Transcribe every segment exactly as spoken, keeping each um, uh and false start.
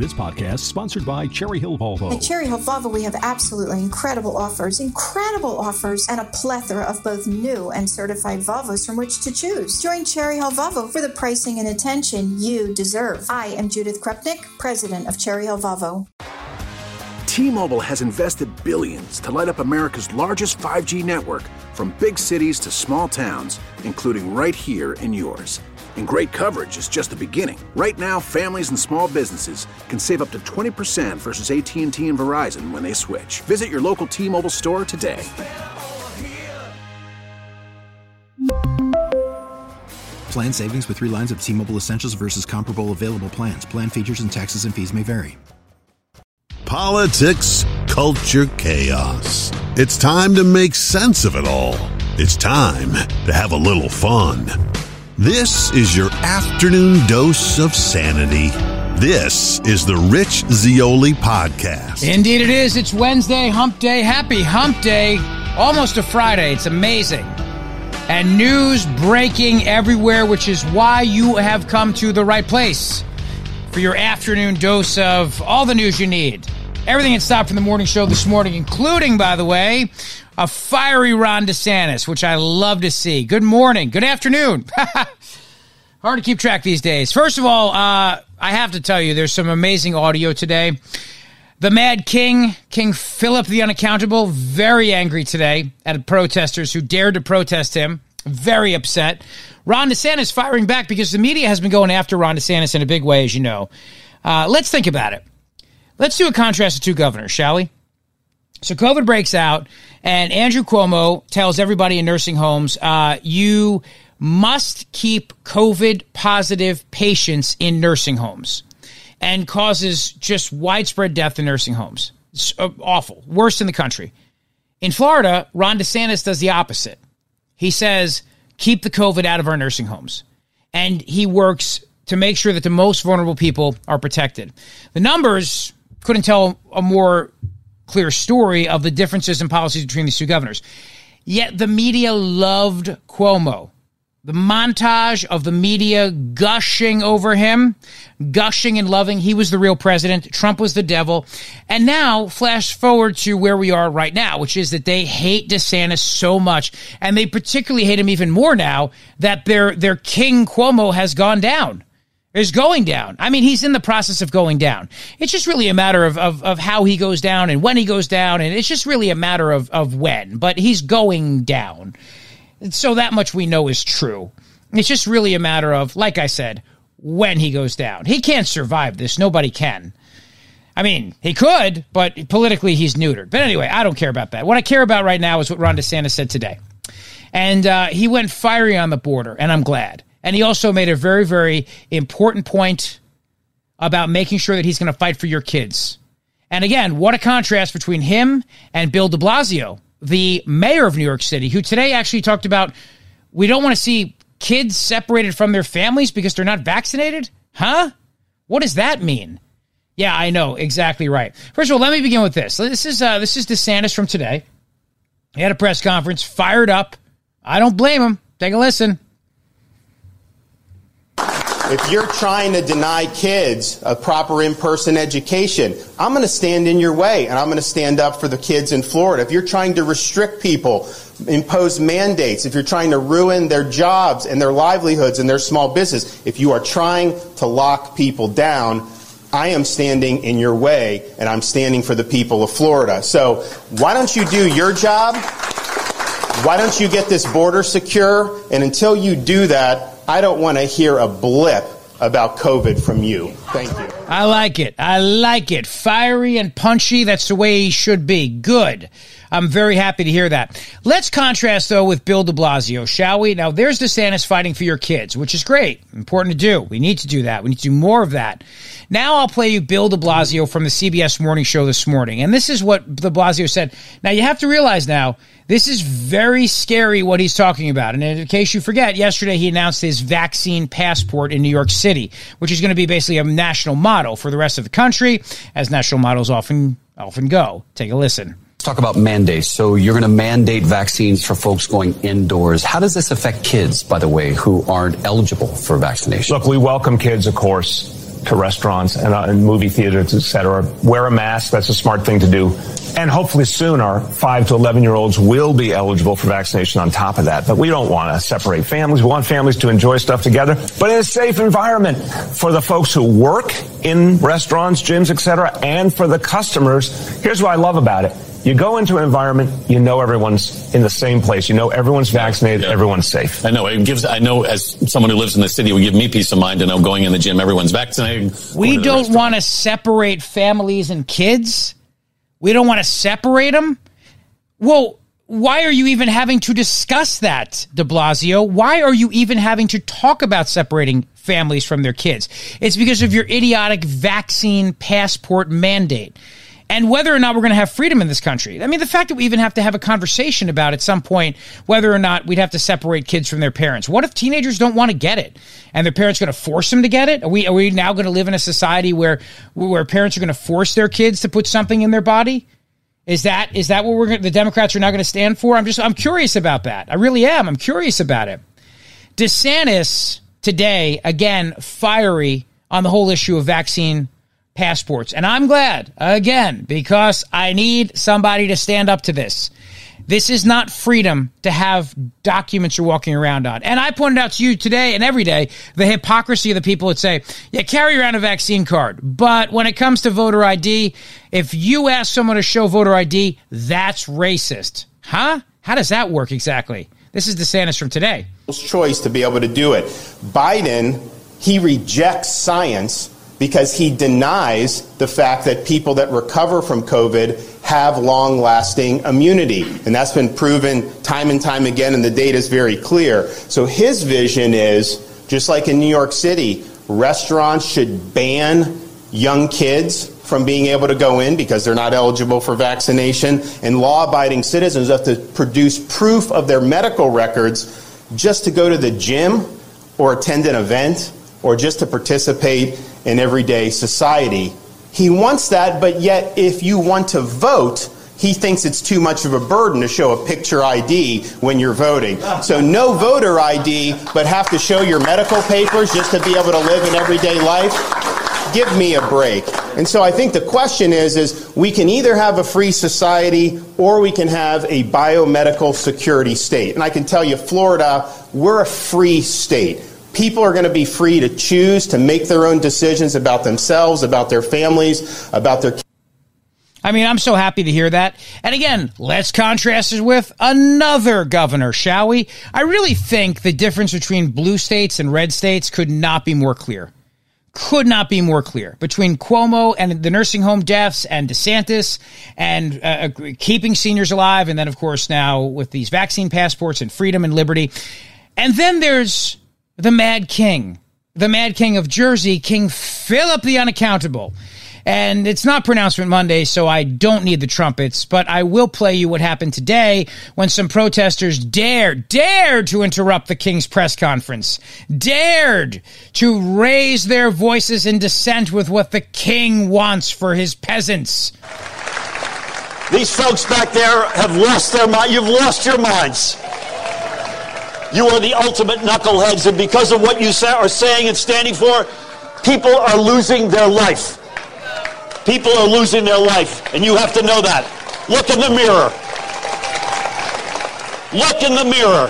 This podcast is sponsored by Cherry Hill Volvo. At Cherry Hill Volvo, we have absolutely incredible offers, incredible offers, and a plethora of both new and certified Volvos from which to choose. Join Cherry Hill Volvo for the pricing and attention you deserve. I am Judith Krupnik, president of Cherry Hill Volvo. T-Mobile has invested billions to light up America's largest five G network, from big cities to small towns, including right here in yours. And great coverage is just the beginning. Right now, families and small businesses can save up to twenty percent versus A T and T and Verizon when they switch. Visit your local T-Mobile store today. Plan savings with three lines of T-Mobile Essentials versus comparable available plans. Plan features and taxes and fees may vary. Politics, culture, chaos. It's time to make sense of it all. It's time to have a little fun. This is your afternoon dose of sanity. This is the Rich Zeoli Podcast. Indeed it is. It's Wednesday, hump day. Happy hump day. Almost a Friday. It's amazing. And news breaking everywhere, which is why you have come to the right place for your afternoon dose of all the news you need. Everything that stopped from the morning show this morning, including, by the way, a fiery Ron DeSantis, which I love to see. Good morning. Good afternoon. Hard to keep track these days. First of all, uh, I have to tell you, there's some amazing audio today. The Mad King, King Philip the Unaccountable, very angry today at protesters who dared to protest him. Very upset. Ron DeSantis firing back because the media has been going after Ron DeSantis in a big way, as you know. Uh, let's think about it. Let's do a contrast of two governors, shall we? So COVID breaks out, and Andrew Cuomo tells everybody in nursing homes, uh, you must keep COVID-positive patients in nursing homes, and causes just widespread death in nursing homes. It's uh, awful. Worst in the country. In Florida, Ron DeSantis does the opposite. He says, keep the COVID out of our nursing homes. And he works to make sure that the most vulnerable people are protected. The numbers couldn't tell a more clear story of the differences in policies between these two governors. Yet the media loved Cuomo. The montage of the media gushing over him, gushing and loving. He was the real president. Trump was the devil. And now, flash forward to where we are right now, which is that they hate DeSantis so much. And they particularly hate him even more now that their, their King Cuomo has gone down. Is going down. I mean, he's in the process of going down. It's just really a matter of, of, of how he goes down and when he goes down. And it's just really a matter of, of when. But he's going down. So that much we know is true. It's just really a matter of, like I said, when he goes down. He can't survive this. Nobody can. I mean, he could, but politically he's neutered. But anyway, I don't care about that. What I care about right now is what Ron DeSantis said today. And uh, he went fiery on the border, and I'm glad. And he also made a very, very important point about making sure that he's going to fight for your kids. And again, what a contrast between him and Bill de Blasio, the mayor of New York City, who today actually talked about, we don't want to see kids separated from their families because they're not vaccinated? Huh? What does that mean? Yeah, I know. Exactly right. First of all, let me begin with this. This is, uh, this is DeSantis from today. He had a press conference, fired up. I don't blame him. Take a listen. If you're trying to deny kids a proper in-person education, I'm going to stand in your way, and I'm going to stand up for the kids in Florida. If you're trying to restrict people, impose mandates, if you're trying to ruin their jobs and their livelihoods and their small business, if you are trying to lock people down, I am standing in your way, and I'm standing for the people of Florida. So why don't you do your job? Why don't you get this border secure? And until you do that, I don't want to hear a blip about COVID from you. Thank you. I like it. I like it. Fiery and punchy. That's the way he should be. Good. I'm very happy to hear that. Let's contrast, though, with Bill de Blasio, shall we? Now, there's DeSantis fighting for your kids, which is great. Important to do. We need to do that. We need to do more of that. Now I'll play you Bill de Blasio from the C B S Morning Show this morning. And this is what de Blasio said. Now, you have to realize now, this is very scary what he's talking about. And in case you forget, yesterday he announced his vaccine passport in New York City, which is going to be basically a national model for the rest of the country, as national models often often go. Take a listen. Let's talk about mandates. So you're going to mandate vaccines for folks going indoors. How does this affect kids, by the way, who aren't eligible for vaccination? Look, we welcome kids, of course. to restaurants and, uh, and movie theaters, et cetera. Wear a mask. That's a smart thing to do. And hopefully soon our five to eleven-year-olds will be eligible for vaccination on top of that. But we don't want to separate families. We want families to enjoy stuff together, but in a safe environment for the folks who work in restaurants, gyms, et cetera, and for the customers. Here's what I love about it. You go into an environment, you know everyone's in the same place. You know everyone's vaccinated, yeah. everyone's safe. I know. It gives, I know as someone who lives in the city, it would give me peace of mind to know going in the gym, everyone's vaccinated. We don't want to separate families and kids. We don't want to separate them. Well, why are you even having to discuss that, de Blasio? Why are you even having to talk about separating families from their kids? It's because of your idiotic vaccine passport mandate. And whether or not we're going to have freedom in this country. I mean, the fact that we even have to have a conversation about at some point whether or not we'd have to separate kids from their parents. What if teenagers don't want to get it and their parents are going to force them to get it? Are we are we now going to live in a society where where parents are going to force their kids to put something in their body? Is that is that what we're gonna, the Democrats are now going to stand for? I'm just I'm curious about that. I really am. I'm curious about it. DeSantis today, again, fiery on the whole issue of vaccine passports. And I'm glad, again, because I need somebody to stand up to this. This is not freedom to have documents you're walking around on. And I pointed out to you today and every day the hypocrisy of the people that say, yeah, carry around a vaccine card. But when it comes to voter I D, if you ask someone to show voter I D, that's racist. Huh? How does that work exactly? This is DeSantis from today. Choice to be able to do it. Biden, he rejects science because he denies the fact that people that recover from COVID have long-lasting immunity. And that's been proven time and time again, and the data is very clear. So his vision is, just like in New York City, restaurants should ban young kids from being able to go in because they're not eligible for vaccination, and law-abiding citizens have to produce proof of their medical records just to go to the gym or attend an event or just to participate in everyday society. He wants that, but yet if you want to vote, he thinks it's too much of a burden to show a picture I D when you're voting. So no voter I D, but have to show your medical papers just to be able to live in everyday life? Give me a break. And so I think the question is, is we can either have a free society or we can have a biomedical security state. And I can tell you, Florida, we're a free state. People are going to be free to choose to make their own decisions about themselves, about their families, about their kids. I mean, I'm so happy to hear that. And again, let's contrast it with another governor, shall we? I really think the difference between blue states and red states could not be more clear. Could not be more clear. Between Cuomo and the nursing home deaths and DeSantis and uh, keeping seniors alive. And then, of course, now with these vaccine passports and freedom and liberty. And then there's the Mad King, the Mad King of Jersey, King Philip the Unaccountable. And it's not Pronouncement Monday, so I don't need the trumpets, but I will play you what happened today when some protesters dared, dared to interrupt the King's press conference, dared to raise their voices in dissent with what the King wants for his peasants. These folks back there have lost their mind. You've lost your minds. You are the ultimate knuckleheads, and because of what you are saying and standing for, people are losing their life. People are losing their life, and you have to know that. Look in the mirror. Look in the mirror.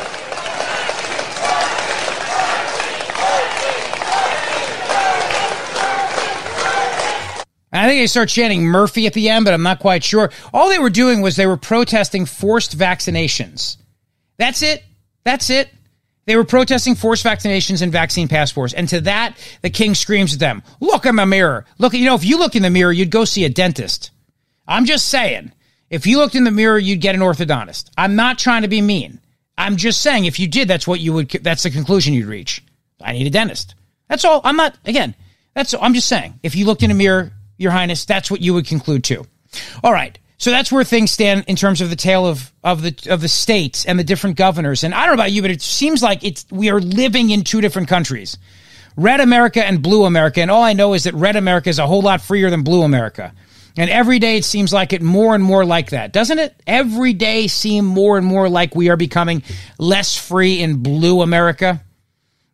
I think they start chanting Murphy at the end, but I'm not quite sure. All they were doing was they were protesting forced vaccinations. That's it. That's it. They were protesting forced vaccinations and vaccine passports. And to that, the King screams at them, look in the mirror. Look, you know, if you look in the mirror, you'd go see a dentist. I'm just saying, if you looked in the mirror, you'd get an orthodontist. I'm not trying to be mean. I'm just saying, if you did, that's what you would, that's the conclusion you'd reach. I need a dentist. That's all. I'm not, again, that's, I'm just saying, if you looked in a mirror, Your Highness, that's what you would conclude too. All right. So that's where things stand in terms of the tale of, of the of the states and the different governors. And I don't know about you, but it seems like it's we are living in two different countries, red America and blue America. And all I know is that red America is a whole lot freer than blue America. And every day it seems like it more and more like that, doesn't it? Every day seem more and more like we are becoming less free in blue America.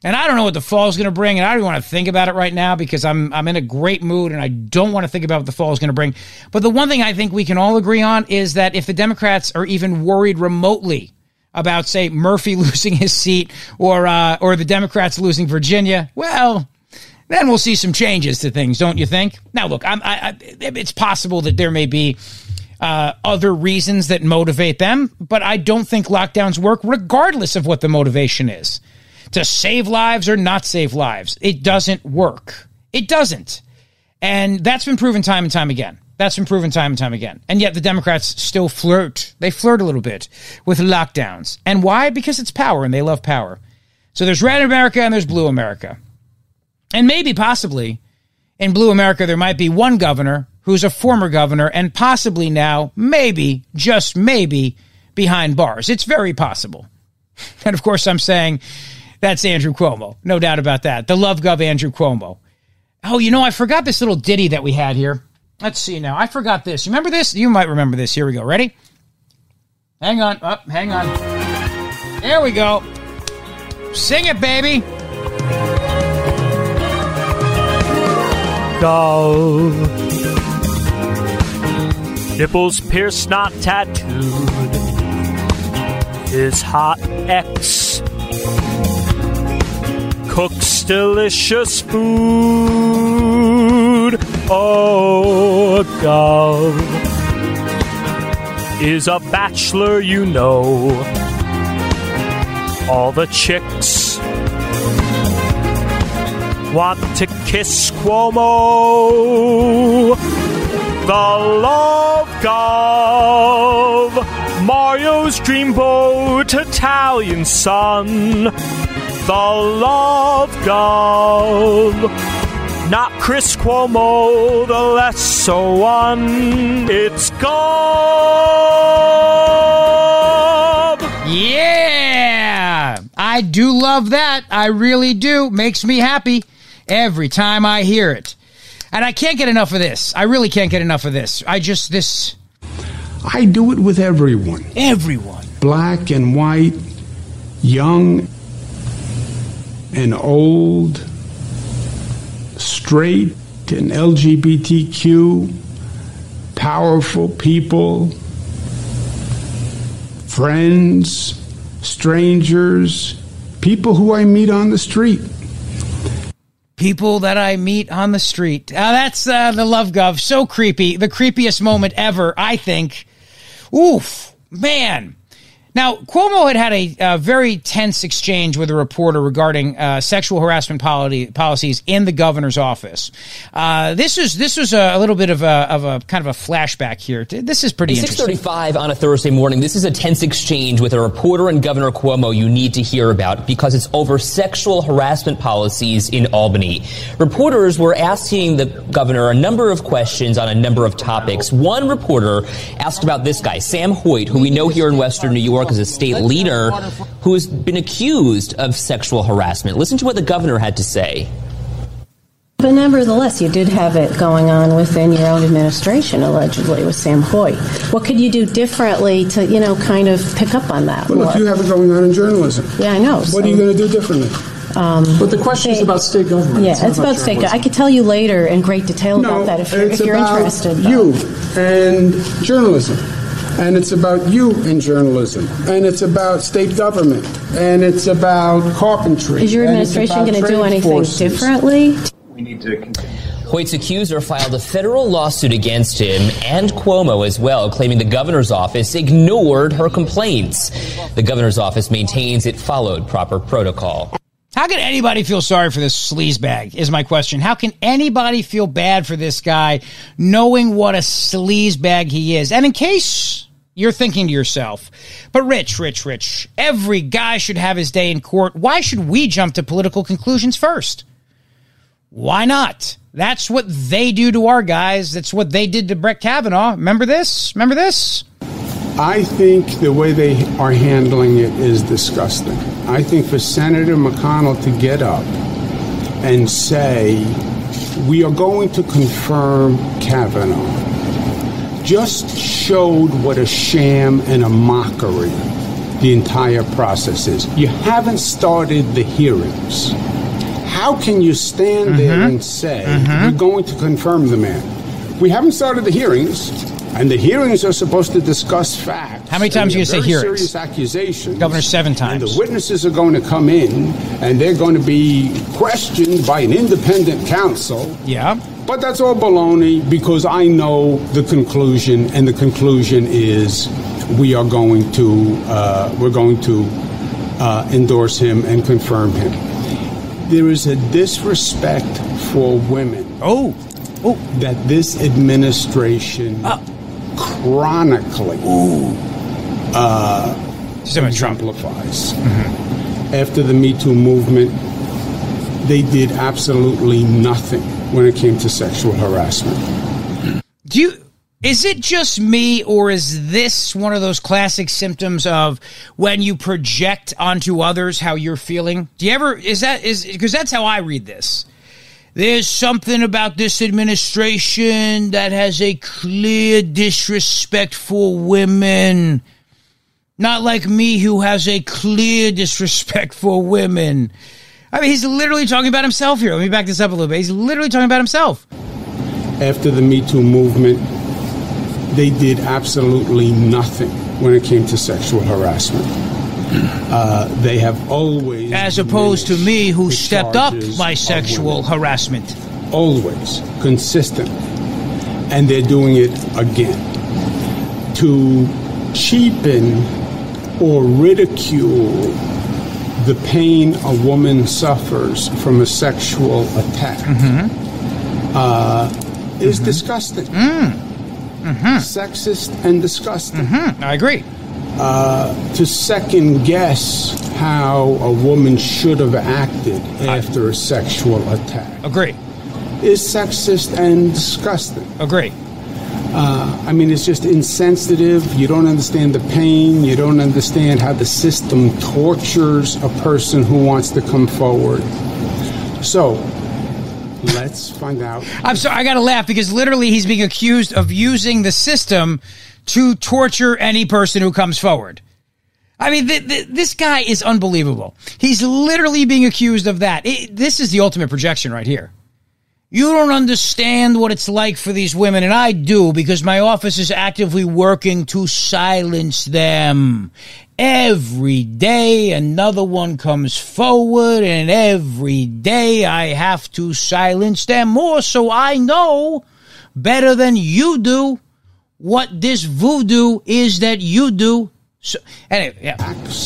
And I don't know what the fall is going to bring, and I don't want to think about it right now because I'm I'm in a great mood, and I don't want to think about what the fall is going to bring. But the one thing I think we can all agree on is that if the Democrats are even worried remotely about, say, Murphy losing his seat or uh, or the Democrats losing Virginia, well, then we'll see some changes to things, don't you think? Now, look, I'm, I, I, it's possible that there may be uh, other reasons that motivate them, but I don't think lockdowns work regardless of what the motivation is. To save lives or not save lives, it doesn't work. It doesn't. And that's been proven time and time again. That's been proven time and time again. And yet the Democrats still flirt. They flirt a little bit with lockdowns. And why? Because it's power, and they love power. So there's red America and there's blue America. And maybe, possibly, in blue America, there might be one governor who's a former governor and possibly now, maybe, just maybe, behind bars. It's very possible. And, of course, I'm saying that's Andrew Cuomo. No doubt about that. The love gov Andrew Cuomo. Oh, you know, I forgot this little ditty that we had here. Let's see now. I forgot this. You remember this? You might remember this. Here we go. Ready? Hang on. Up. Oh, hang on. There we go. Sing it, baby. Go. Nipples pierced, not tattooed. His hot ex cooks delicious food. Oh, Gov is a bachelor, you know. All the chicks want to kiss Cuomo. The love Gov, Mario's dreamboat, Italian son. The love Gov, not Chris Cuomo, the lesser one. It's Gov. Yeah, I do love that. I really do. Makes me happy every time I hear it. And I can't get enough of this. I really can't get enough of this. I just, this... I do it with everyone. Everyone. Black and white, young and old, straight and L G B T Q, powerful people, friends, strangers, people who I meet on the street. People that I meet on the street. Uh, that's uh, the love gov. So creepy. The creepiest moment ever, I think. Oof, man. Now, Cuomo had had a uh, very tense exchange with a reporter regarding uh, sexual harassment policy, policies in the governor's office. Uh, this is this was a, a little bit of a, of a kind of a flashback here. This is pretty interesting. six thirty-five on a Thursday morning. This is a tense exchange with a reporter and Governor Cuomo you need to hear about because it's over sexual harassment policies in Albany. Reporters were asking the governor a number of questions on a number of topics. One reporter asked about this guy, Sam Hoyt, who we know here in Western New York as a state leader who has been accused of sexual harassment. Listen to what the governor had to say. But nevertheless, you did have it going on within your own administration, allegedly, with Sam Hoyt. What could you do differently to, you know, kind of pick up on that? Well, more? If you have it going on in journalism. Yeah, I know. What so. are you going to do differently? Um, but the question is about state government. Yeah, it's, it's about, about state government. I could tell you later in great detail no, about that if you're, it's if you're about interested. You and journalism. And it's about you in journalism. And it's about state government. And it's about carpentry. Is your administration going to do anything forces. differently? We need to continue. Hoyt's accuser filed a federal lawsuit against him and Cuomo as well, claiming the governor's office ignored her complaints. The governor's office maintains it followed proper protocol. How can anybody feel sorry for this sleazebag, is my question. How can anybody feel bad for this guy knowing what a sleazebag he is? And in case you're thinking to yourself, but Rich, Rich, Rich, every guy should have his day in court. Why should we jump to political conclusions first? Why not? That's what they do to our guys. That's what they did to Brett Kavanaugh. Remember this? Remember this? I think the way they are handling it is disgusting. I think for Senator McConnell to get up and say, we are going to confirm Kavanaugh, just showed what a sham and a mockery the entire process is. You haven't started the hearings. How can you stand mm-hmm. there and say mm-hmm. you're going to confirm the man? We haven't started the hearings, and the hearings are supposed to discuss facts. How many times are you going to say hearings? Serious accusations. Governor, seven times. And the witnesses are going to come in, and they're going to be questioned by an independent counsel. Yeah. But that's all baloney, because I know the conclusion, and the conclusion is we are going to uh, we're going to uh, endorse him and confirm him. There is a disrespect for women. Oh, oh, that this administration uh. chronically uh, exemplifies. Mm-hmm. After the Me Too movement, they did absolutely nothing when it came to sexual harassment. Do you? Is it just me, or is this one of those classic symptoms of when you project onto others how you're feeling? Do you ever, is that, is, because that's how I read this. There's something about this administration that has a clear disrespect for women. Not like me, who has a clear disrespect for women. I mean, he's literally talking about himself here. Let me back this up a little bit. He's literally talking about himself. After the Me Too movement, they did absolutely nothing when it came to sexual harassment. Uh, they have always... As opposed to me, who stepped up my sexual harassment. Always. Consistent. And they're doing it again. To cheapen or ridicule the pain a woman suffers from a sexual attack mm-hmm. uh, is mm-hmm. disgusting. Mm. Mm-hmm. Sexist and disgusting. Mm-hmm. I agree. Uh, to second guess how a woman should have acted after I, a sexual attack. Agree. Is sexist and disgusting. Agree. Uh, I mean, it's just insensitive. You don't understand the pain. You don't understand how the system tortures a person who wants to come forward. So, let's find out. I'm sorry, I gotta laugh, because literally he's being accused of using the system to torture any person who comes forward. I mean, th- th- this guy is unbelievable. He's literally being accused of that. It, this is the ultimate projection right here. You don't understand what it's like for these women, and I do, because my office is actively working to silence them. Every day another one comes forward, and every day I have to silence them more, so I know better than you do what this voodoo is that you do. So, anyway, yeah.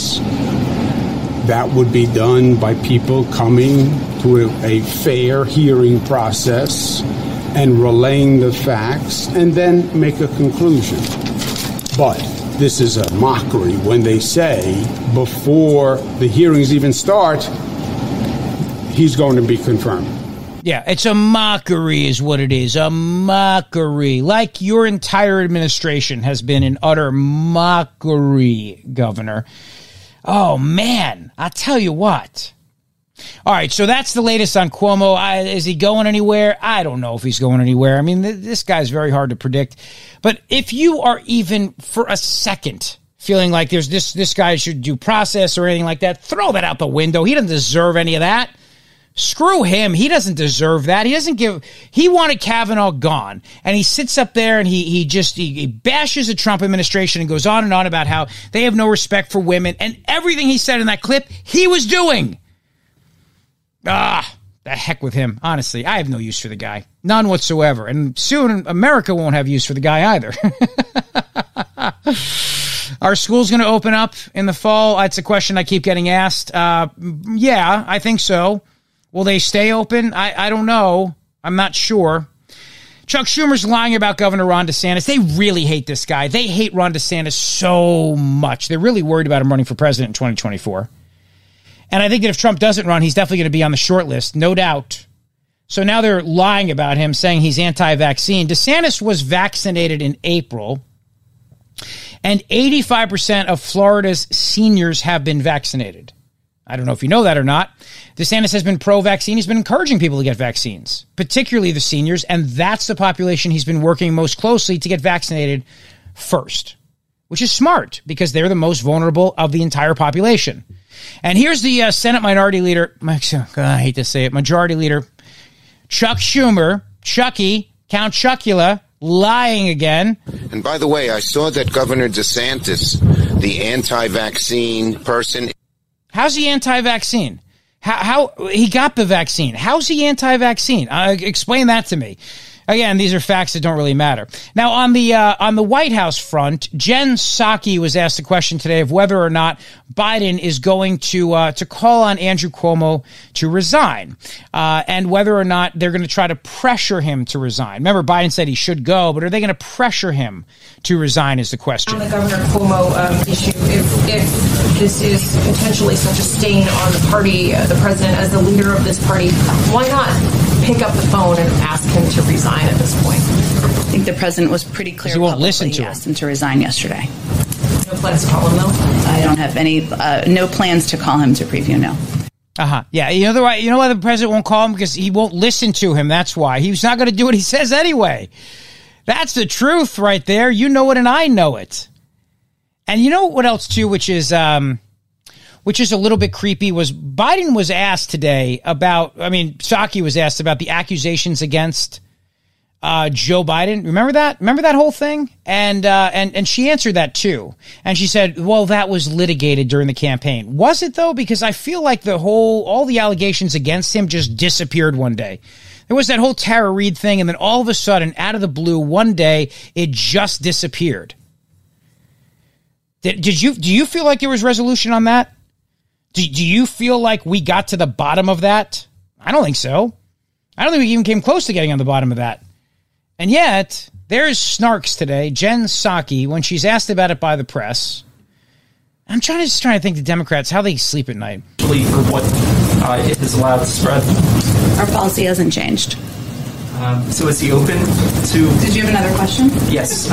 That would be done by people coming to a, a fair hearing process and relaying the facts and then make a conclusion. But this is a mockery when they say before the hearings even start, he's going to be confirmed. Yeah, it's a mockery is what it is. A mockery. Like your entire administration has been an utter mockery, Governor. Oh, man, I'll tell you what. All right, so that's the latest on Cuomo. I, is he going anywhere? I don't know if he's going anywhere. I mean, th- this guy's very hard to predict. But if you are even for a second feeling like there's this, this guy should due process or anything like that, throw that out the window. He doesn't deserve any of that. Screw him. He doesn't deserve that. He doesn't give, he wanted Kavanaugh gone. And he sits up there and he, he just, he, he bashes the Trump administration and goes on and on about how they have no respect for women. And everything he said in that clip, he was doing. Ah, the heck with him. Honestly, I have no use for the guy. None whatsoever. And soon America won't have use for the guy either. Are schools going to open up in the fall? That's a question I keep getting asked. Uh, yeah, I think so. Will they stay open? I, I don't know. I'm not sure. Chuck Schumer's lying about Governor Ron DeSantis. They really hate this guy. They hate Ron DeSantis so much. They're really worried about him running for president in twenty twenty-four. And I think that if Trump doesn't run, he's definitely going to be on the short list, no doubt. So now they're lying about him, saying he's anti-vaccine. DeSantis was vaccinated in April, and eighty-five percent of Florida's seniors have been vaccinated. I don't know if you know that or not. DeSantis has been pro-vaccine. He's been encouraging people to get vaccines, particularly the seniors, and that's the population he's been working most closely to get vaccinated first. which is smart because they're the most vulnerable of the entire population. And here's the uh, Senate Minority Leader, I hate to say it, Majority Leader Chuck Schumer, Chucky, Count Chocula, lying again. And by the way, I saw that Governor DeSantis, the anti-vaccine person. How's he anti-vaccine? How, how he got the vaccine? How's he anti-vaccine? Uh, explain that to me. Again, these are facts that don't really matter. Now, on the uh, on the White House front, Jen Psaki was asked a question today of whether or not Biden is going to uh, to call on Andrew Cuomo to resign, uh, and whether or not they're going to try to pressure him to resign. Remember, Biden said he should go, but are they going to pressure him to resign is the question. On the Governor Cuomo um, issue, if, if this is potentially such a stain on the party, uh, the president as the leader of this party, why not pick up the phone and ask him to resign at this point? I think the president was pretty clear. He won't listen to he him. asked him to resign yesterday. No plans to call him, though? I don't have any, uh, no plans to call him to preview, no. Uh-huh. Yeah, you know, the, you know why the president won't call him? Because he won't listen to him. That's why. He's not going to do what he says anyway. That's the truth right there. You know it and I know it. And you know what else, too, which is... um. which is a little bit creepy, was Biden was asked today about, I mean, Psaki was asked about the accusations against uh, Joe Biden. Remember that? Remember that whole thing? And, uh, and, and she answered that too. And she said, well, that was litigated during the campaign. Was it though? Because I feel like the whole, all the allegations against him just disappeared one day. There was that whole Tara Reid thing, and then all of a sudden, out of the blue, one day, it just disappeared. Did, did you, do you feel like there was resolution on that? Do, do you feel like we got to the bottom of that? I don't think so. I don't think we even came close to getting on the bottom of that. And yet, there's snarks today. Jen Psaki, when she's asked about it by the press. I'm trying to just trying to think the Democrats, how they sleep at night. For what uh, is allowed to spread. Our policy hasn't changed. Um, so is he open to... Did you have another question? Yes.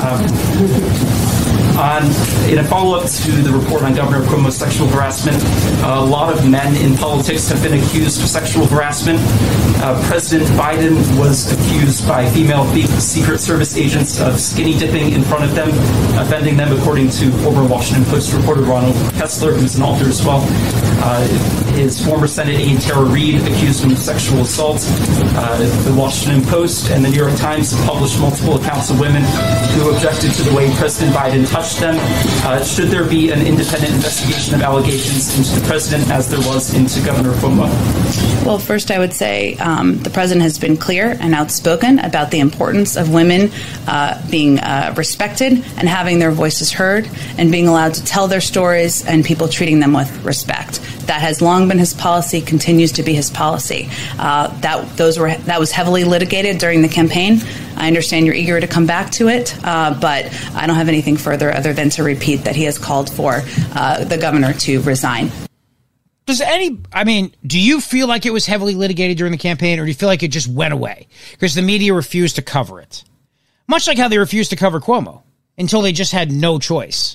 Um, On, in a follow-up to the report on Governor Cuomo's sexual harassment, a lot of men in politics have been accused of sexual harassment. Uh, President Biden was accused by female Secret Service agents of skinny dipping in front of them, offending them, according to former Washington Post reporter Ronald Kessler, who's an author as well. Uh, his former Senate aide Tara Reid accused him of sexual assault. Uh, the Washington Post and the New York Times have published multiple accounts of women who objected to the way President Biden touched them. Uh, should there be an independent investigation of allegations into the president as there was into Governor Cuomo? Well, first I would say um, the president has been clear and outspoken about the importance of women uh, being uh, respected and having their voices heard and being allowed to tell their stories and people treating them with respect. That has long been his policy, continues to be his policy. Uh, that those were that was heavily litigated during the campaign. I understand you're eager to come back to it, uh, but I don't have anything further other than to repeat that he has called for uh, the governor to resign. Does any, I mean, do you feel like it was heavily litigated during the campaign, or do you feel like it just went away because the media refused to cover it? Much like how they refused to cover Cuomo until they just had no choice.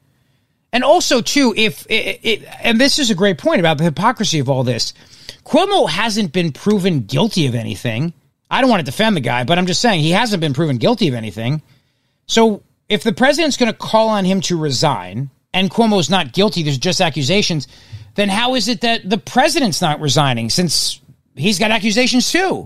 And also, too, if it, it, and this is a great point about the hypocrisy of all this, Cuomo hasn't been proven guilty of anything. I don't want to defend the guy, but I'm just saying he hasn't been proven guilty of anything. So if the president's going to call on him to resign and Cuomo's not guilty, there's just accusations, then how is it that the president's not resigning since he's got accusations too?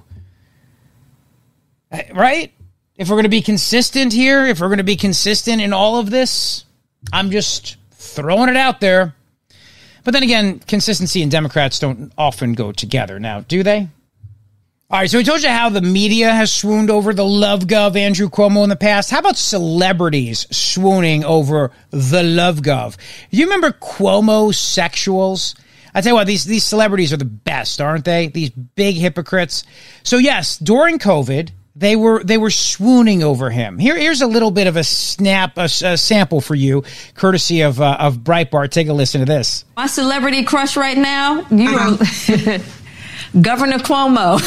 Right? If we're going to be consistent here, if we're going to be consistent in all of this, I'm just throwing it out there. But then again, consistency and Democrats don't often go together now, do they? All right, so we told you how the media has swooned over the love gov Andrew Cuomo in the past. How about celebrities swooning over the love gov? You remember Cuomo sexuals? I tell you what, these, these celebrities are the best, aren't they? These big hypocrites. So yes, during COVID, they were they were swooning over him. Here, here's a little bit of a snap, a, a sample for you, courtesy of uh, of Breitbart. Take a listen to this. My celebrity crush right now, you are Governor Cuomo.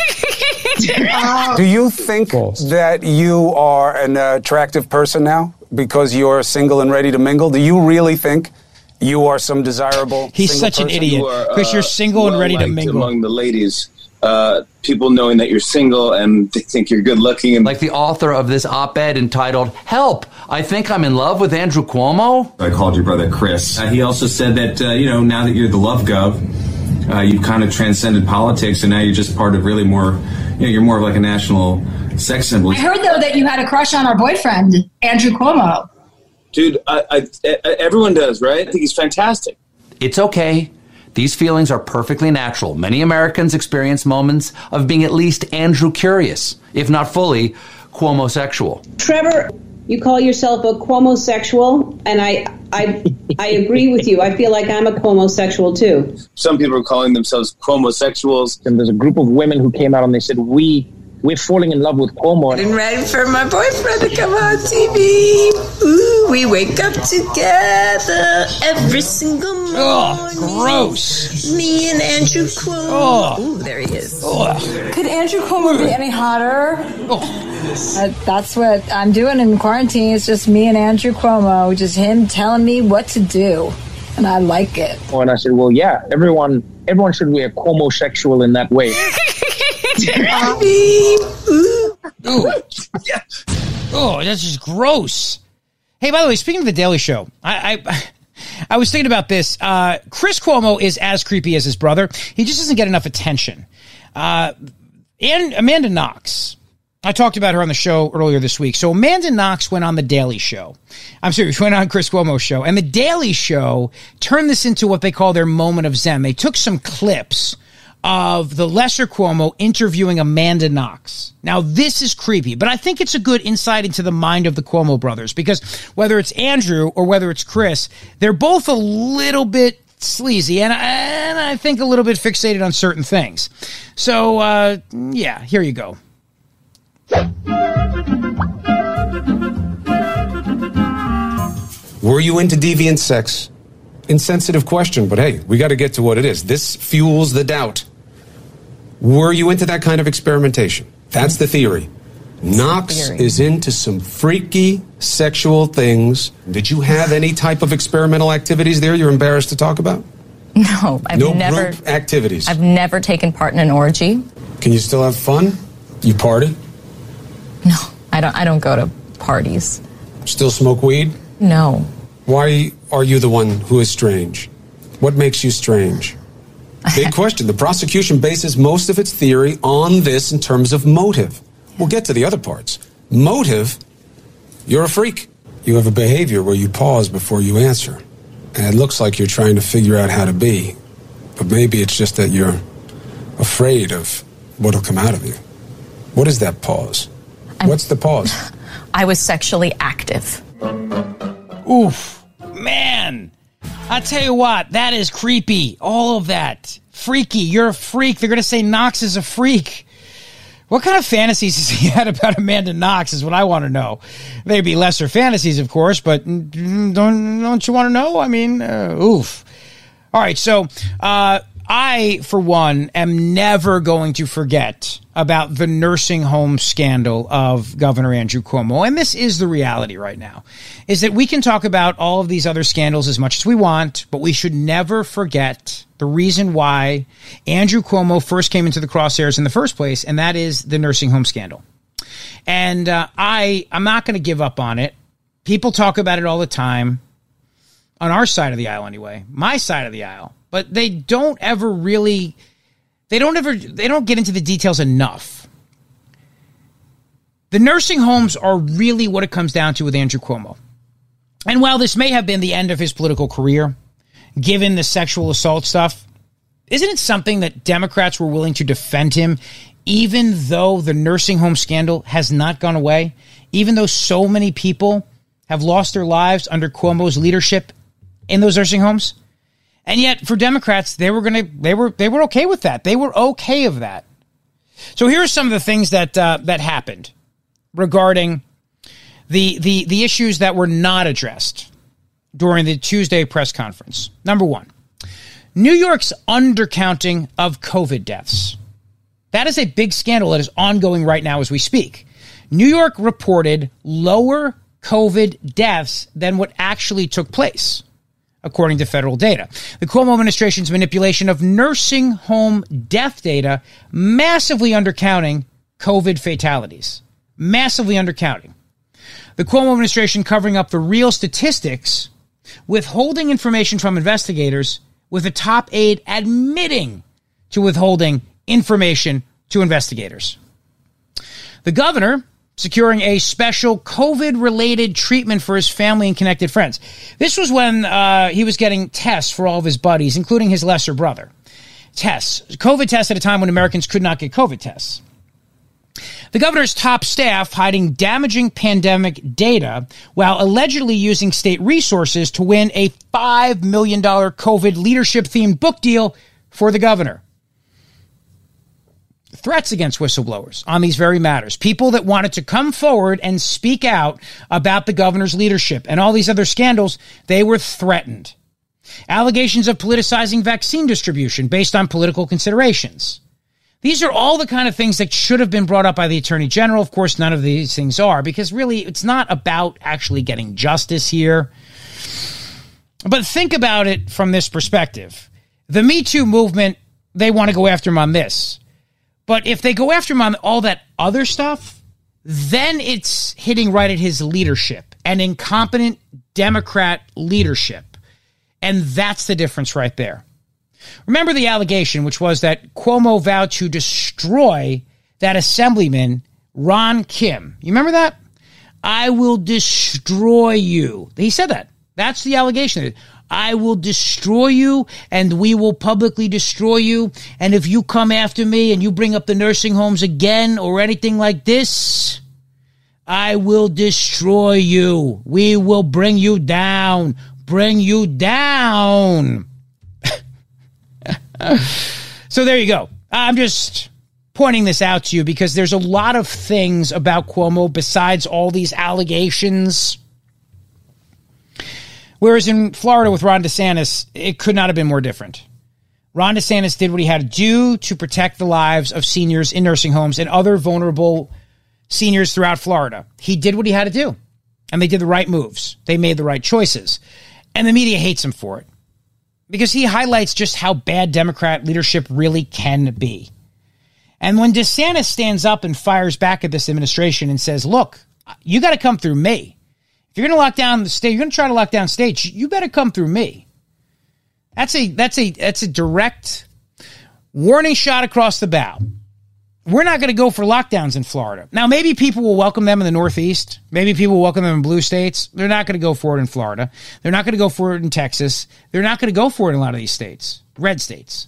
Do you think that you are an attractive person now because you're single and ready to mingle? Do you really think you are some desirable He's single such an person? idiot because you uh, you're single and ready to mingle. Among the ladies, uh, people knowing that you're single and they think you're good looking. And like the author of this op-ed entitled, "Help, I think I'm in love with Andrew Cuomo." I called your brother Chris. Uh, he also said that, uh, you know, now that you're the love gov, uh, you've kind of transcended politics and now you're just part of really more, you know, you're more of like a national sex symbol. I heard, though, that you had a crush on our boyfriend, Andrew Cuomo. Dude, I, I, I, everyone does, right? I think he's fantastic. It's okay. These feelings are perfectly natural. Many Americans experience moments of being at least Andrew curious, if not fully Cuomo-sexual. Trevor, you call yourself a Cuomo-sexual, and I, I, I agree with you. I feel like I'm a Cuomo-sexual too. Some people are calling themselves Cuomo-sexuals. And there's a group of women who came out and they said, we, we're falling in love with Cuomo. I'm ready for my boyfriend to come on T V. Ooh, we wake up together every single morning. Oh, gross. Me and Andrew Cuomo. Oh. Ooh, there he is. Oh. Could Andrew Cuomo be any hotter? Oh. Uh, that's what I'm doing in quarantine. It's just me and Andrew Cuomo, just him telling me what to do. And I like it. Oh, and I said, well, yeah, everyone everyone should be a Cuomo-sexual in that way. Ooh. Oh, that's just gross. Hey, by the way, speaking of The Daily Show, I I, I was thinking about this. Uh, Chris Cuomo is as creepy as his brother. He just doesn't get enough attention. Uh, and Amanda Knox, I talked about her on the show earlier this week. So Amanda Knox went on The Daily Show. I'm serious, went on Chris Cuomo's show. And The Daily Show turned this into what they call their moment of zen. They took some clips of the lesser Cuomo interviewing Amanda Knox. Now, this is creepy, but I think it's a good insight into the mind of the Cuomo brothers, because whether it's Andrew or whether it's Chris, they're both a little bit sleazy and, and I think a little bit fixated on certain things. So, uh, yeah, here you go. Were you into deviant sex? Insensitive question, but hey, we got to get to what it is. This fuels the doubt. Were you into that kind of experimentation? That's the theory. Knox theory. is into some freaky sexual things. Did you have any type of experimental activities there you're embarrassed to talk about? No, I've no never group activities. I've never taken part in an orgy. Can you still have fun? You party? No, I don't I don't go to parties. Still smoke weed? No. Why are you the one who is strange? What makes you strange? Big question. The prosecution bases most of its theory on this in terms of motive. We'll get to the other parts. Motive? You're a freak. You have a behavior where you pause before you answer. And it looks like you're trying to figure out how to be. But maybe it's just that you're afraid of what'll come out of you. What is that pause? I'm, What's the pause? I was sexually active. Oof. Man. I tell you what, that is creepy. All of that. Freaky. You're a freak. They're going to say Knox is a freak. What kind of fantasies has he had about Amanda Knox is what I want to know. They'd be lesser fantasies, of course, but don't, don't you want to know? I mean, uh, oof. All right, so uh, I, for one, am never going to forget about the nursing home scandal of Governor Andrew Cuomo. And this is the reality right now, is that we can talk about all of these other scandals as much as we want, but we should never forget the reason why Andrew Cuomo first came into the crosshairs in the first place, and that is the nursing home scandal. And uh, I, I'm not going to give up on it. People talk about it all the time, on our side of the aisle anyway, my side of the aisle, but they don't ever really... They don't ever, they don't get into the details enough. The nursing homes are really what it comes down to with Andrew Cuomo. And while this may have been the end of his political career, given the sexual assault stuff, isn't it something that Democrats were willing to defend him, even though the nursing home scandal has not gone away, even though so many people have lost their lives under Cuomo's leadership in those nursing homes? And yet, for Democrats, they were going to they were they were okay with that. They were okay of that. So here are some of the things that uh, that happened regarding the the the issues that were not addressed during the Tuesday press conference. Number one, New York's undercounting of COVID deaths. That is a big scandal that is ongoing right now as we speak. New York reported lower COVID deaths than what actually took place. according to federal data. The Cuomo administration's manipulation of nursing home death data massively undercounting COVID fatalities. Massively undercounting. The Cuomo administration covering up the real statistics, withholding information from investigators, with a top aide admitting to withholding information to investigators. The governor securing a special COVID-related treatment for his family and connected friends. This was when uh, he was getting tests for all of his buddies, including his lesser brother. Tests. COVID tests at a time when Americans could not get COVID tests. The governor's top staff hiding damaging pandemic data while allegedly using state resources to win a five million dollars COVID leadership-themed book deal for the governor. Threats against whistleblowers on these very matters. People that wanted to come forward and speak out about the governor's leadership and all these other scandals, they were threatened. Allegations of politicizing vaccine distribution based on political considerations. These are all the kind of things that should have been brought up by the Attorney General. Of course, none of these things are, because really it's not about actually getting justice here. But think about it from this perspective. The Me Too movement, they want to go after him on this. But if they go after him on all that other stuff, then it's hitting right at his leadership, an incompetent Democrat leadership. And that's the difference right there. Remember the allegation, which was that Cuomo vowed to destroy that assemblyman, Ron Kim. You remember that? I will destroy you. He said that. That's the allegation. I will destroy you, and we will publicly destroy you. And if you come after me and you bring up the nursing homes again or anything like this, I will destroy you. We will bring you down. Bring you down. So there you go. I'm just pointing this out to you because there's a lot of things about Cuomo besides all these allegations. Whereas in Florida with Ron DeSantis, it could not have been more different. Ron DeSantis did what he had to do to protect the lives of seniors in nursing homes and other vulnerable seniors throughout Florida. He did what he had to do, and they did the right moves. They made the right choices, and the media hates him for it because he highlights just how bad Democrat leadership really can be. And when DeSantis stands up and fires back at this administration and says, look, you got to come through me. If you're going to lock down the state, you're going to try to lock down states, you better come through me. That's a that's a that's a direct warning shot across the bow. We're not going to go for lockdowns in Florida. Now, maybe people will welcome them in the Northeast. Maybe people will welcome them in blue states. They're not going to go for it in Florida. They're not going to go for it in Texas. They're not going to go for it in a lot of these states, red states.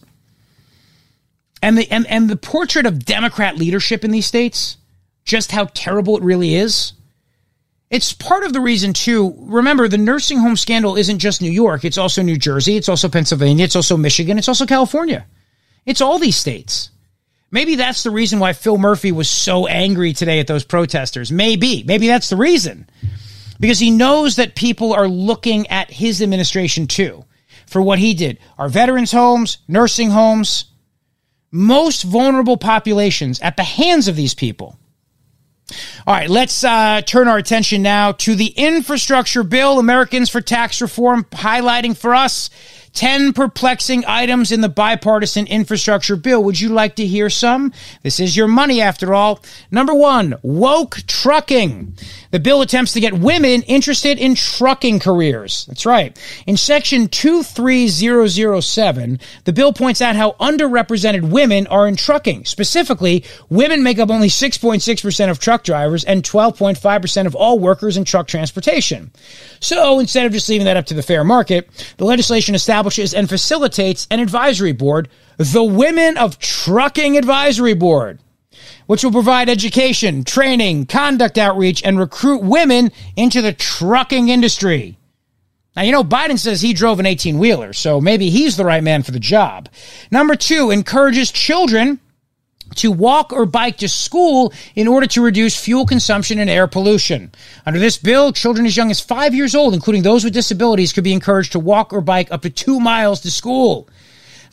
And the and, and the portrait of Democrat leadership in these states, just how terrible it really is. It's part of the reason, too. Remember, the nursing home scandal isn't just New York. It's also New Jersey. It's also Pennsylvania. It's also Michigan. It's also California. It's all these states. Maybe that's the reason why Phil Murphy was so angry today at those protesters. Maybe. Maybe that's the reason. Because he knows that people are looking at his administration, too, for what he did. Our veterans' homes, nursing homes, most vulnerable populations at the hands of these people. All right, let's uh, turn our attention now to the infrastructure bill, Americans for Tax Reform, highlighting for us ten perplexing items in the bipartisan infrastructure bill. Would you like to hear some? This is your money, after all. Number one, woke trucking. The bill attempts to get women interested in trucking careers. That's right. In section two three zero zero seven, the bill points out how underrepresented women are in trucking. Specifically, women make up only six point six percent of truck drivers and twelve point five percent of all workers in truck transportation. So instead of just leaving that up to the fair market, the legislation establishes and facilitates an advisory board, the Women of Trucking Advisory Board, which will provide education, training, conduct outreach, and recruit women into the trucking industry. Now, you know, Biden says he drove an eighteen-wheeler, so maybe he's the right man for the job. Number two, encourages children to walk or bike to school in order to reduce fuel consumption and air pollution. Under this bill, children as young as five years old, including those with disabilities, could be encouraged to walk or bike up to two miles to school.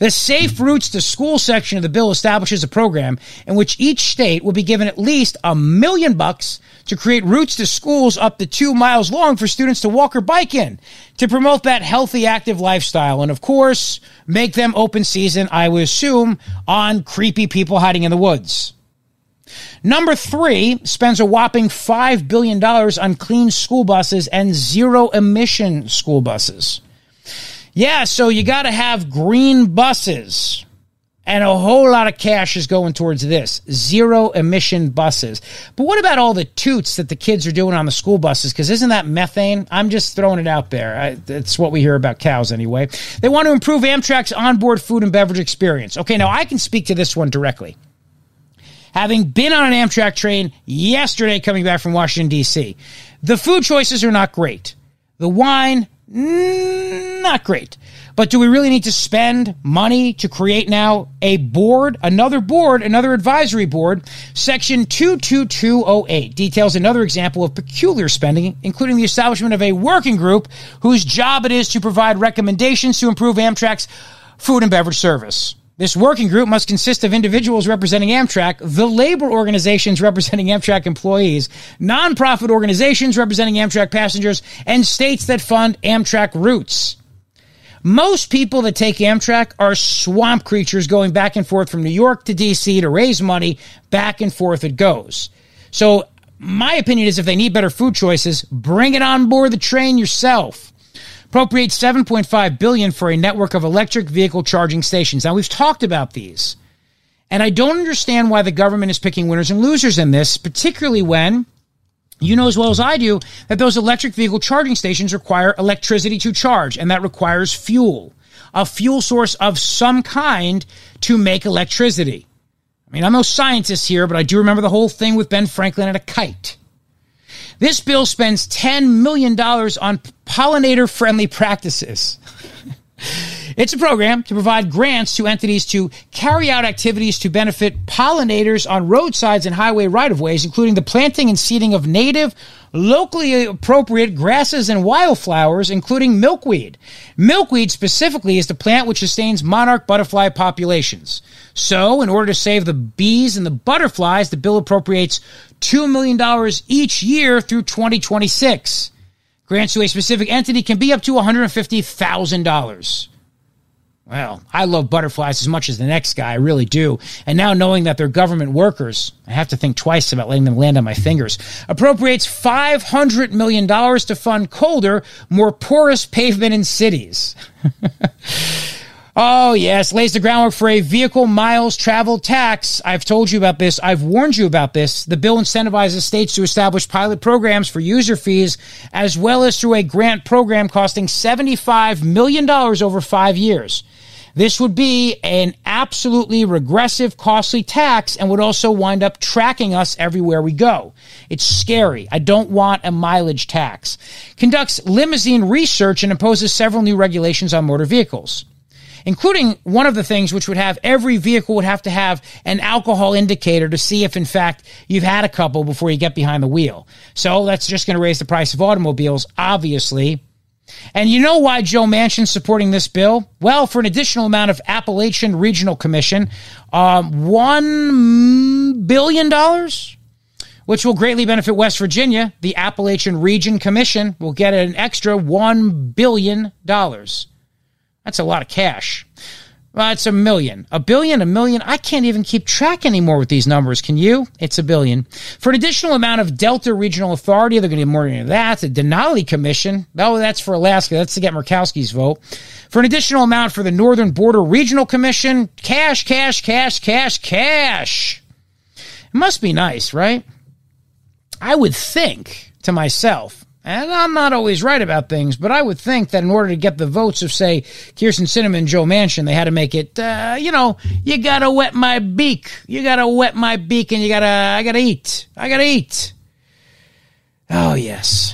The Safe Routes to School section of the bill establishes a program in which each state will be given at least a million bucks to create routes to schools up to two miles long for students to walk or bike in to promote that healthy, active lifestyle. And of course, make them open season, I would assume, on creepy people hiding in the woods. Number three spends a whopping five billion dollars on clean school buses and zero-emission school buses. Yeah, so you got to have green buses. And a whole lot of cash is going towards this. Zero-emission buses. But what about all the toots that the kids are doing on the school buses? Because isn't that methane? I'm just throwing it out there. I, that's what we hear about cows anyway. They want to improve Amtrak's onboard food and beverage experience. Okay, now I can speak to this one directly. Having been on an Amtrak train yesterday coming back from Washington, D C, the food choices are not great. The wine, mm, not great. But do we really need to spend money to create now a board, another board, another advisory board? Section two two two oh eight details another example of peculiar spending, including the establishment of a working group whose job it is to provide recommendations to improve Amtrak's food and beverage service. This working group must consist of individuals representing Amtrak, the labor organizations representing Amtrak employees, nonprofit organizations representing Amtrak passengers, and states that fund Amtrak routes. Most people that take Amtrak are swamp creatures going back and forth from New York to D C to raise money. Back and forth it goes. So my opinion is if they need better food choices, bring it on board the train yourself. Appropriate seven point five billion dollars for a network of electric vehicle charging stations. Now, we've talked about these, and I don't understand why the government is picking winners and losers in this, particularly when you know as well as I do that those electric vehicle charging stations require electricity to charge, and that requires fuel, a fuel source of some kind to make electricity. I mean, I'm no scientist here, but I do remember the whole thing with Ben Franklin and a kite. This bill spends ten million dollars on pollinator-friendly practices. It's a program to provide grants to entities to carry out activities to benefit pollinators on roadsides and highway right-of-ways, including the planting and seeding of native, locally appropriate grasses and wildflowers, including milkweed. Milkweed specifically is the plant which sustains monarch butterfly populations. So, in order to save the bees and the butterflies, the bill appropriates two million dollars each year through twenty twenty-six. Grants to a specific entity can be up to one hundred fifty thousand dollars. Well, I love butterflies as much as the next guy, I really do. And now knowing that they're government workers, I have to think twice about letting them land on my fingers. Appropriates five hundred million dollars to fund colder, more porous pavement in cities. Oh, yes, lays the groundwork for a vehicle miles traveled tax. I've told you about this. I've warned you about this. The bill incentivizes states to establish pilot programs for user fees, as well as through a grant program costing seventy-five million dollars over five years. This would be an absolutely regressive, costly tax and would also wind up tracking us everywhere we go. It's scary. I don't want a mileage tax. Conducts limousine research and imposes several new regulations on motor vehicles, including one of the things which would have every vehicle would have to have an alcohol indicator to see if, in fact, you've had a couple before you get behind the wheel. So that's just going to raise the price of automobiles, obviously. And you know why Joe Manchin's supporting this bill? Well, for an additional amount of Appalachian Regional Commission, um, one billion dollars, which will greatly benefit West Virginia. The Appalachian Region Commission will get an extra one billion dollars. That's a lot of cash. Well, it's a million. A billion, a million. I can't even keep track anymore with these numbers. Can you? It's a billion. For an additional amount of Delta Regional Authority, they're going to get more into that. The Denali Commission. Oh, that's for Alaska. That's to get Murkowski's vote. For an additional amount for the Northern Border Regional Commission. Cash, cash, cash, cash, cash. It must be nice, right? I would think to myself, and I'm not always right about things, but I would think that in order to get the votes of, say, Kyrsten Sinema and Joe Manchin, they had to make it, uh, you know, you gotta wet my beak. You gotta wet my beak and you gotta, I gotta eat. I gotta eat. Oh, yes.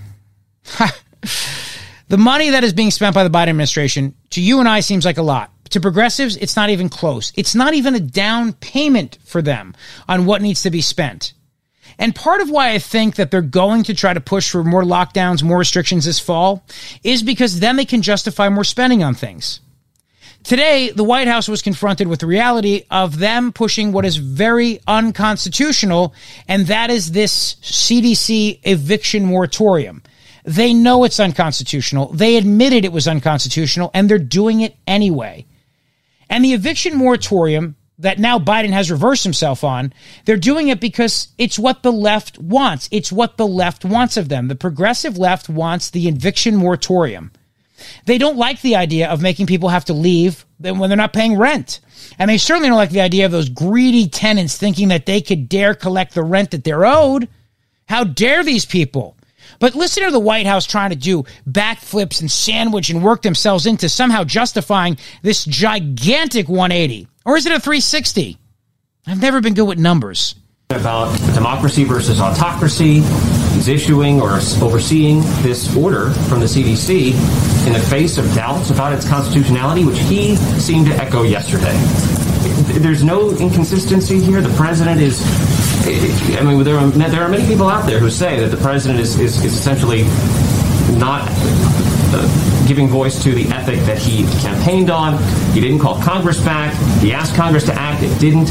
The money that is being spent by the Biden administration, to you and I, seems like a lot. To progressives, it's not even close. It's not even a down payment for them on what needs to be spent. And part of why I think that they're going to try to push for more lockdowns, more restrictions this fall, is because then they can justify more spending on things. Today, the White House was confronted with the reality of them pushing what is very unconstitutional, and that is this C D C eviction moratorium. They know it's unconstitutional. They admitted it was unconstitutional, and they're doing it anyway. And the eviction moratorium that now Biden has reversed himself on, they're doing it because it's what the left wants. It's what the left wants of them. The progressive left wants the eviction moratorium. They don't like the idea of making people have to leave when they're not paying rent. And they certainly don't like the idea of those greedy tenants thinking that they could dare collect the rent that they're owed. How dare these people? But listen to the White House trying to do backflips and sandwich and work themselves into somehow justifying this gigantic one eighty. Or is it a three sixty? I've never been good with numbers. About democracy versus autocracy. He's issuing or overseeing this order from the C D C in the face of doubts about its constitutionality, which he seemed to echo yesterday. There's no inconsistency here. The president is, I mean, there are, there are many people out there who say that the president is, is, is essentially not uh, giving voice to the ethic that he campaigned on. He didn't call Congress back. He asked Congress to act. It didn't.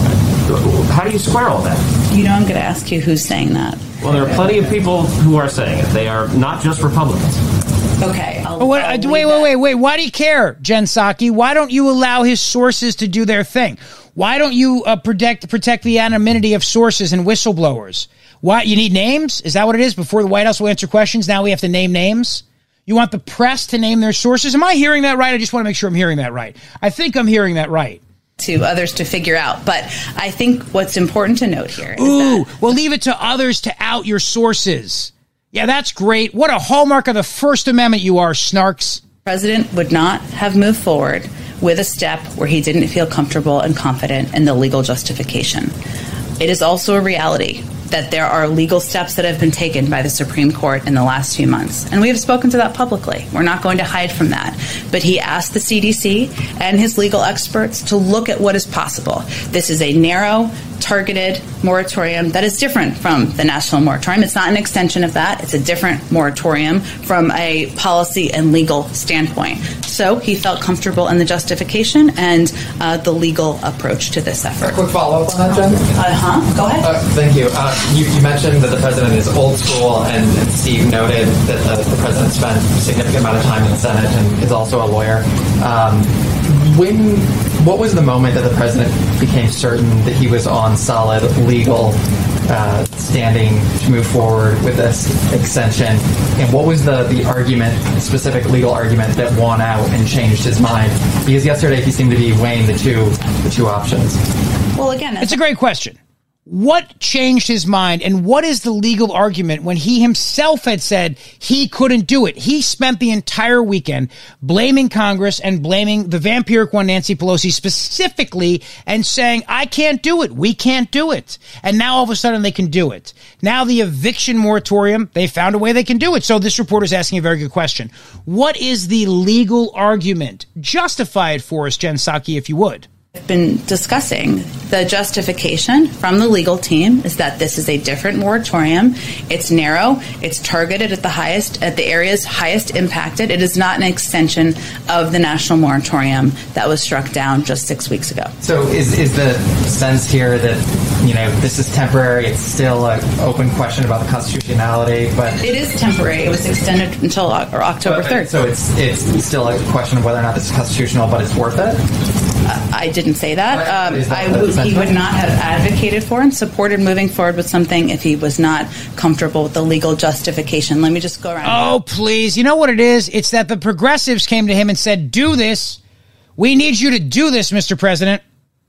How do you square all that? You know, I'm going to ask you who's saying that. Well, there are plenty of people who are saying it. They are not just Republicans. Okay. I'll, oh, what, I'll wait, wait, wait, wait. Why do you care, Jen Psaki? Why don't you allow his sources to do their thing? Why don't you uh, protect protect the anonymity of sources and whistleblowers? Why you need names? Is that what it is? Before the White House will answer questions, now we have to name names? You want the press to name their sources? Am I hearing that right? I just want to make sure I'm hearing that right. I think I'm hearing that right. To others to figure out. But I think what's important to note here is Ooh, that... well, leave it to others to out your sources. Yeah, that's great. What a hallmark of the First Amendment you are, snarks. The president would not have moved forward with a step where he didn't feel comfortable and confident in the legal justification. It is also a reality that there are legal steps that have been taken by the Supreme Court in the last few months. And we have spoken to that publicly. We're not going to hide from that. But he asked the C D C and his legal experts to look at what is possible. This is a narrow, targeted moratorium that is different from the national moratorium. It's not an extension of that. It's a different moratorium from a policy and legal standpoint. So he felt comfortable in the justification and uh, the legal approach to this effort. A quick follow-up on that, Jen? Uh-huh. Go ahead. Uh, thank you. Uh, you. You mentioned that the president is old school, and, and Steve noted that the, the president spent a significant amount of time in the Senate and is also a lawyer. Um, when, what was the moment that the president became certain that he was on solid legal uh, standing to move forward with this extension? And what was the, the argument, specific legal argument that won out and changed his mind? Because yesterday he seemed to be weighing the two the two options. Well, again, it's a great question. What changed his mind, and what is the legal argument when he himself had said he couldn't do it? He spent the entire weekend blaming Congress and blaming the vampiric one, Nancy Pelosi, specifically, and saying, I can't do it. We can't do it. And now all of a sudden they can do it. Now the eviction moratorium, they found a way they can do it. So this reporter is asking a very good question. What is the legal argument? Justify it for us, Jen Psaki, if you would. I've been discussing the justification from the legal team is that this is a different moratorium. It's narrow. It's targeted at the highest, at the areas highest impacted. It is not an extension of the national moratorium that was struck down just six weeks ago. So is is the sense here that, you know, this is temporary? It's still an open question about the constitutionality, but it is temporary. It was extended until October third. So it's it's still a question of whether or not this is constitutional, but it's worth it? Uh, I didn't say that. Um, that I would, he would not have advocated for and supported moving forward with something if he was not comfortable with the legal justification. Let me just go around. Oh, please. You know what it is? It's that the progressives came to him and said, do this. We need you to do this, Mister President.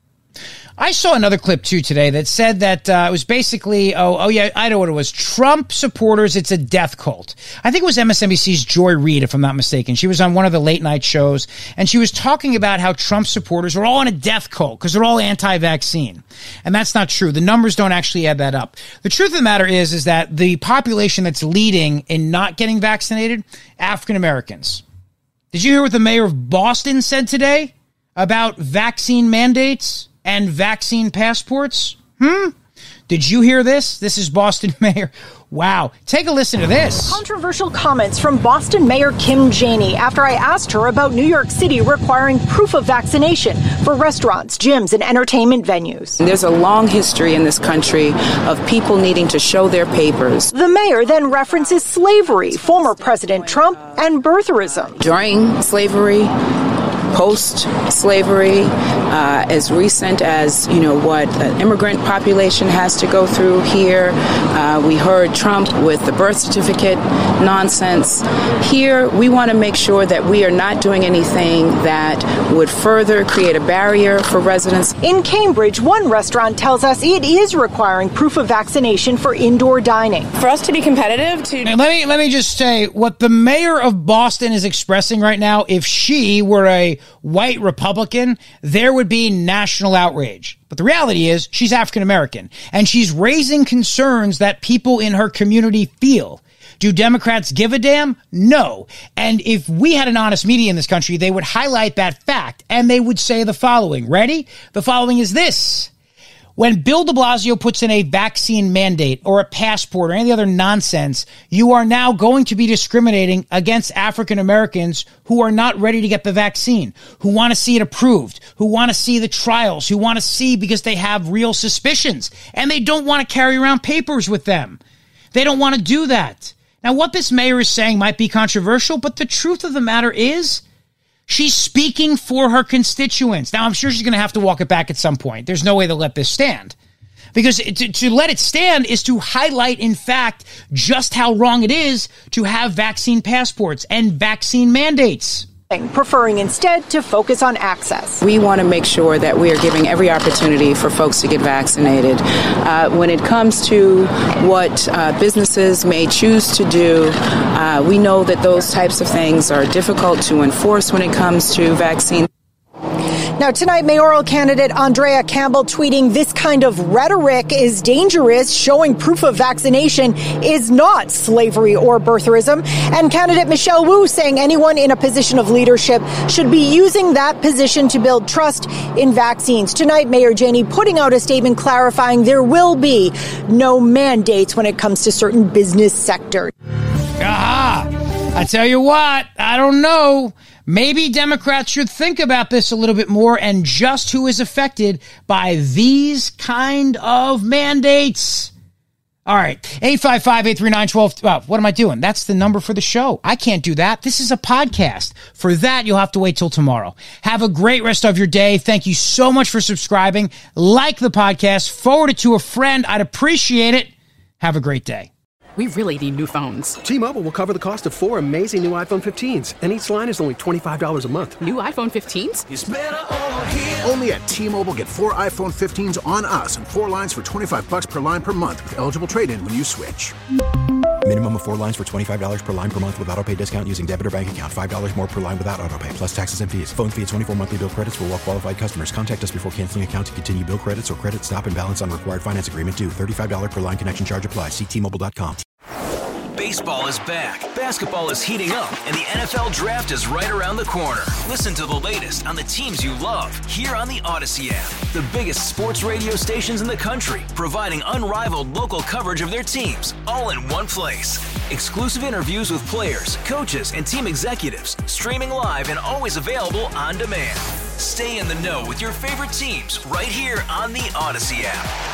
I saw another clip, too, today that said that uh, it was basically, oh, oh, yeah, I know what it was. Trump supporters, it's a death cult. I think it was M S N B C's Joy Reid, if I'm not mistaken. She was on one of the late night shows, and she was talking about how Trump supporters are all in a death cult because they're all anti-vaccine. And that's not true. The numbers don't actually add that up. The truth of the matter is, is that the population that's leading in not getting vaccinated, African Americans. Did you hear what the mayor of Boston said today about vaccine mandates and vaccine passports? Hmm? Did you hear this? This is Boston Mayor. Wow. Take a listen to this. Controversial comments from Boston Mayor Kim Janey after I asked her about New York City requiring proof of vaccination for restaurants, gyms, and entertainment venues. There's a long history in this country of people needing to show their papers. The mayor then references slavery, former President Trump, and birtherism. During slavery, post-slavery, uh, as recent as, you know, what an immigrant population has to go through here. Uh, we heard Trump with the birth certificate nonsense. Here, we want to make sure that we are not doing anything that would further create a barrier for residents. In Cambridge, one restaurant tells us it is requiring proof of vaccination for indoor dining. For us to be competitive, to... Now, let me, let me just say what the mayor of Boston is expressing right now. If she were a white Republican, there would be national outrage. But the reality is she's African American, and she's raising concerns that people in her community feel. Do Democrats give a damn? No. And if we had an honest media in this country, they would highlight that fact, and they would say the following. Ready? The following is this. When Bill de Blasio puts in a vaccine mandate or a passport or any other nonsense, you are now going to be discriminating against African Americans who are not ready to get the vaccine, who want to see it approved, who want to see the trials, who want to see because they have real suspicions, and they don't want to carry around papers with them. They don't want to do that. Now, what this mayor is saying might be controversial, but the truth of the matter is she's speaking for her constituents. Now, I'm sure she's going to have to walk it back at some point. There's no way to let this stand. Because to, to let it stand is to highlight, in fact, just how wrong it is to have vaccine passports and vaccine mandates. Preferring instead to focus on access. We want to make sure that we are giving every opportunity for folks to get vaccinated. Uh, when it comes to what uh, businesses may choose to do, uh, we know that those types of things are difficult to enforce when it comes to vaccine. Now, tonight, mayoral candidate Andrea Campbell tweeting this kind of rhetoric is dangerous, showing proof of vaccination is not slavery or birtherism. And candidate Michelle Wu saying anyone in a position of leadership should be using that position to build trust in vaccines. Tonight, Mayor Janey putting out a statement clarifying there will be no mandates when it comes to certain business sectors. Aha! I tell you what, I don't know. Maybe Democrats should think about this a little bit more and just who is affected by these kind of mandates. All right, eight five five, eight three nine, one two. Oh, what am I doing? That's the number for the show. I can't do that. This is a podcast. For that, you'll have to wait till tomorrow. Have a great rest of your day. Thank you so much for subscribing. Like the podcast. Forward it to a friend. I'd appreciate it. Have a great day. We really need new phones. T-Mobile will cover the cost of four amazing new iPhone fifteens, and each line is only twenty-five dollars a month. New iPhone fifteens? It's better over here. Only at T-Mobile, get four iPhone fifteens on us and four lines for twenty-five dollars per line per month with eligible trade-in when you switch. Minimum of four lines for twenty-five dollars per line per month with autopay discount using debit or bank account. five dollars more per line without autopay, plus taxes and fees. Phone fee at twenty-four monthly bill credits for well-qualified customers. Contact us before canceling account to continue bill credits or credit stop and balance on required finance agreement due. thirty-five dollars per line connection charge applies. See T Mobile dot com. Baseball is back, basketball is heating up, and the N F L Draft is right around the corner. Listen to the latest on the teams you love here on the Odyssey app. The biggest sports radio stations in the country, providing unrivaled local coverage of their teams, all in one place. Exclusive interviews with players, coaches, and team executives, streaming live and always available on demand. Stay in the know with your favorite teams right here on the Odyssey app.